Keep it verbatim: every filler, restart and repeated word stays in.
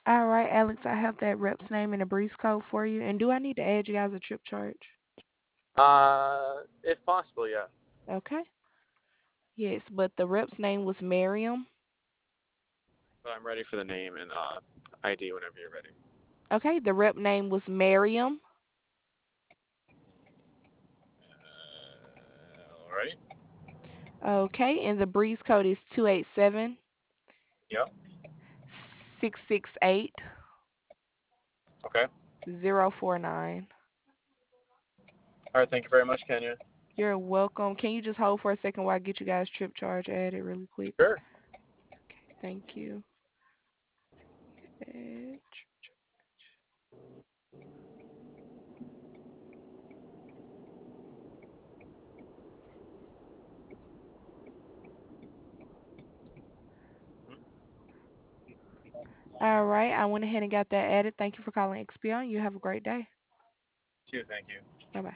All right, Alex, I have that rep's name and a breeze code for you. And do I need to add you guys a trip charge? Uh, if possible, yeah. Okay. Yes, but the rep's name was Miriam. So I'm ready for the name and uh, I D whenever you're ready. Okay, the rep name was Miriam. Uh, all right. Okay, and the breeze code is two eight seven, Yep. six six eight, Okay. zero four nine. All right. Thank you very much, Kenya. You're welcome. Can you just hold for a second while I get you guys trip charge added really quick? Sure. Okay, thank you. Add trip charge. All right, I went ahead and got that added. Thank you for calling X P O. You have a great day. Too. Thank you. Bye bye.